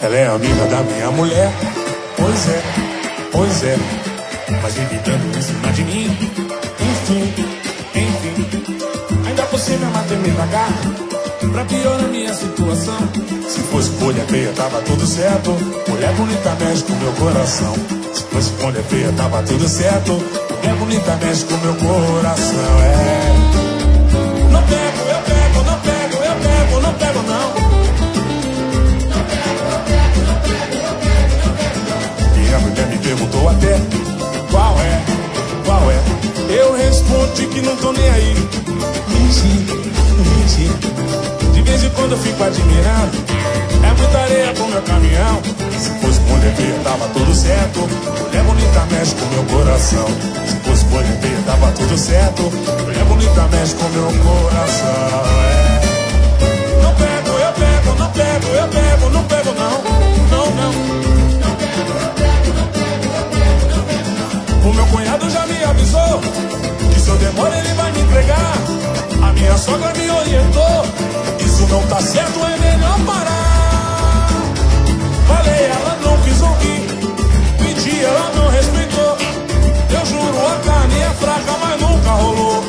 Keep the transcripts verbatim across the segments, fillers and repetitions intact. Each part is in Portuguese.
Ela é amiga da minha mulher. Pois é, pois é. Mas vive dando em cima de mim. Enfim, enfim. Ainda por cima matei-me na garra. Pra piorar a minha situação. Se fosse folha feia, tava tudo certo. Mulher bonita mexe com meu coração. Se fosse folha feia, tava tudo certo. Mulher bonita mexe com meu coração. É. Não pego, eu pego, não pego, eu pego, não pego não. Não pego, eu pego, não pego, eu pego, não pego não. E a mulher me perguntou até qual é, qual é. Eu respondi que não tô nem aí. Mentira, mentira. De vez em quando eu fico admirando. É muita areia pro meu caminhão. Se fosse mulher feia, tava tudo certo. Mulher bonita mexe com meu coração. Se fosse mulher feia, tava tudo certo. Mulher bonita mexe com meu coração. É. Não pego, eu pego, não pego, eu pego, não pego não. Não, não. Não pego, eu pego, não pego, eu pego, não pego não. O meu cunhado já me avisou que se eu demora ele vai me entregar. A minha sogra me orientou. Isso não tá certo, é melhor parar. Falei, ela não quis ouvir. Pedi, ela não respeitou. Eu juro, a carne é fraca, mas nunca rolou.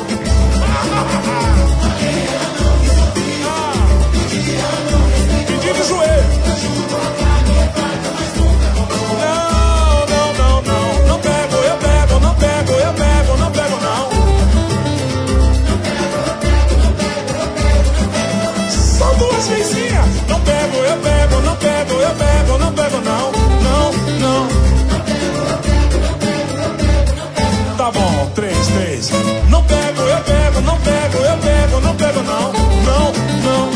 Falei, ela não quis ouvir. Pedi, ela não respeitou. Pedi de joelho. Eu juro, a carne é fraca, mas nunca rolou. Não, não, não, não. Não pego, eu pego, não pego, eu pego, não pego não. São duas vizinhas. Não pego, eu pego, não pego, eu pego, não pego não. Não, não. Tá bom, três, três. Não pego, eu pego, não pego, eu pego, não pego não. Não, não.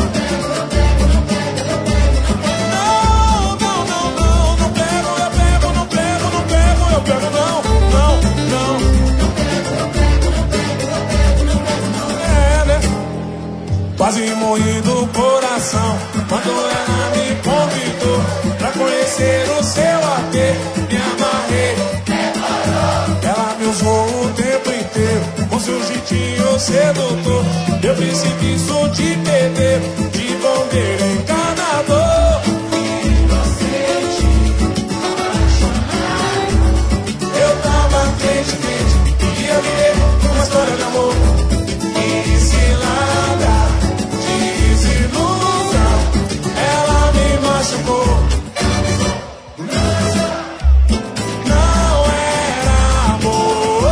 Não, não, não, não. Não pego, eu pego, não pego, não pego, eu pego não. Não, não. É, né? Quase morri do coração quando ela me convidou pra conhecer o seu A T. Me amarrei, ela me usou o tempo inteiro com seu jeitinho sedutor. Eu percebi, sou de perder, de bombeiro encanador. Inocente, apaixonado. Eu tava crente, crente, queria viver uma história de amor. E cilada, desilusão, ela me machucou. Não era amor,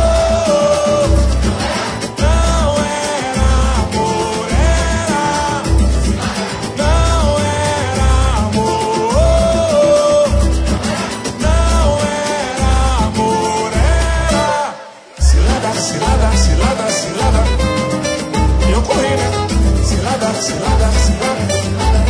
não era amor, era. Não era amor, não era amor, era. Cilada, cilada, cilada, cilada. Eu corri, né? Cilada, cilada, cilada, cilada.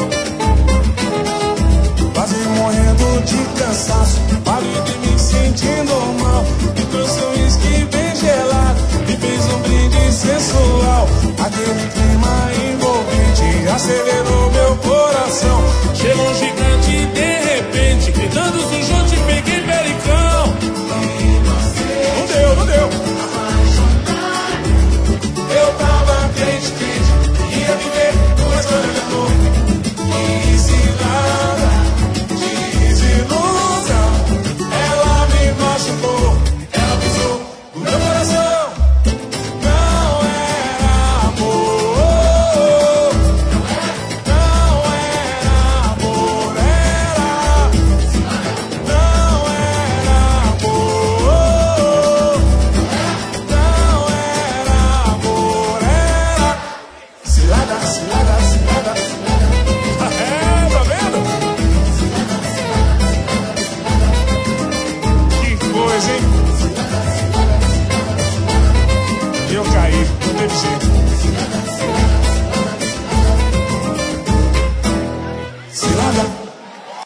Quase morrendo de cansaço, pálido e me sentindo mal. Me trouxe um uísque bem gelado, me fez um brinde sensual. Aquele clima envolvente acelerou meu coração. Chegou um gigante de repente, gritando sujou, te peguei pericão. Não deu, não deu. Eu tava crente, crente, ia viver uma história de amor. E cilada, desilusão, ela me machucou. Ela pisou no meu coração. Não era amor, não era amor, era. Não era amor, não era amor, era. Cilada, cilada, cilada.